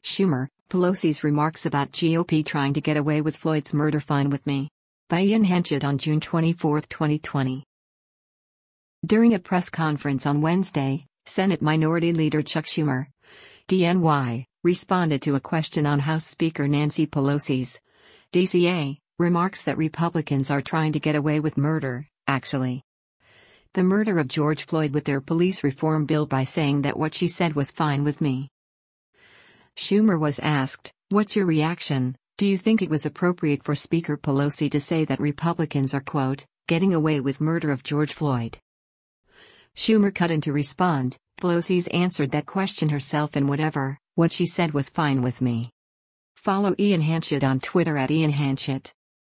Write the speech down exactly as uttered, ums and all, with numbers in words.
Schumer, Pelosi's remarks about G O P trying to get away with Floyd's murder fine with me. By Ian Henchett on June twenty-fourth, twenty twenty. During a press conference on Wednesday, Senate Minority Leader Chuck Schumer, D N Y, responded to a question on House Speaker Nancy Pelosi's D C A remarks that Republicans are trying to get away with murder, actually. The murder of George Floyd with their police reform bill by saying that what she said was fine with me. Schumer was asked, "What's your reaction? Do you think it was appropriate for Speaker Pelosi to say that Republicans are, quote, getting away with murder of George Floyd?" Schumer cut in to respond, "Pelosi's answered that question herself and whatever, what she said was fine with me." Follow Ian Henchett on Twitter at Ian Henchett.